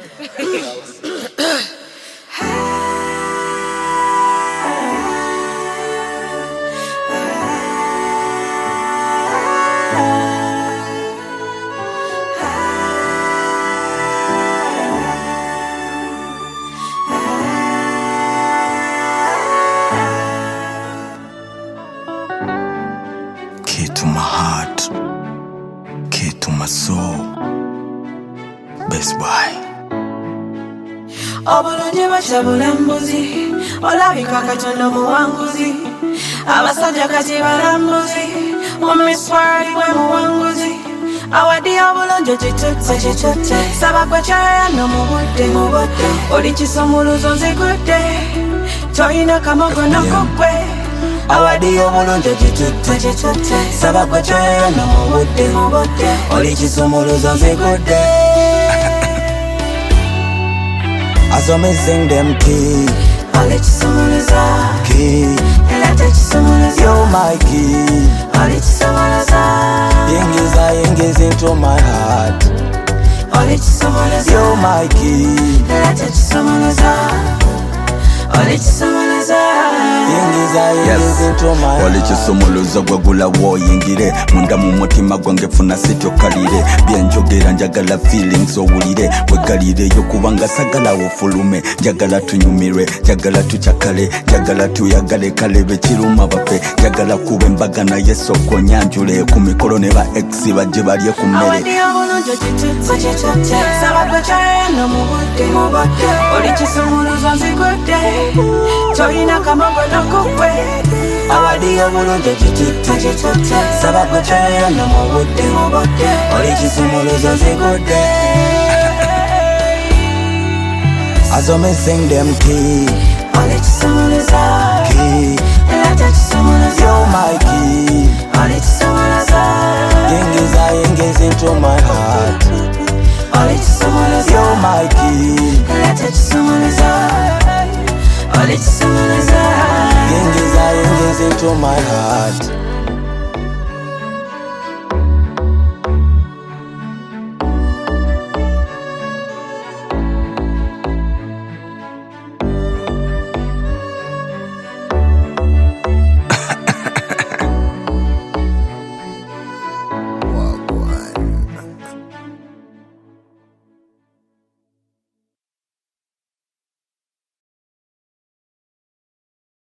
Key to my heart, key to my soul. Best Buy. Obulungi bashabula mbuzi, olabika Katonda muwanguzi. Abasajja kati balambuzi, omiswali gwe muwanguzi. Awadi obulungi kitutte, saba gwe kyayano mu budde. Oli kisumuluzo nzigudde, toyina kamogo n'okugwe. Awadi obulungi kitutte, saba gwe kyayano mu budde. Oli kisumuluzo nzigudde. As I'm sing them key, Oli kisumuluzo, key, elate kisumuluzo. you're my key. Oli kisumuluzo, Yingiza into my heart. oli kisumuluzo. You're my key. Elate kisumuluzo, oli kisumuluzo. Yingiza into my heart. Oli kisumuluzo gwagula woyingire munda mu mutima gwange funa sityo kalire byenjogera njagala feelings owulire wegalireyo kubanga sagala ofulume njagala tunyumirwe njagala tukyakale njagala tuyagale kale bekiruma bafe njagala kuba embaga naye soko nyanjule ku mikolo ne ba ex bajje balye ku mmere. Awadi obulungi kitutte, saba gwe kyayano mu budde. Oli kisumuluzo nzigudde, toyina kamogo n'okugwe. Awadi obulungi kitutte, saba gwe kyayano mu budde. Oli kisumuluzo nzigudde. As I'm sing them key, Oli kisumuluzo, key, elate kisumuluzo. you're my key. Oli kisumuluzo, Yingiza into my heart. oli kisumuluzo. You're my key. Elate kisumuluzo, oli kisumuluzo. Yingiza into my heart.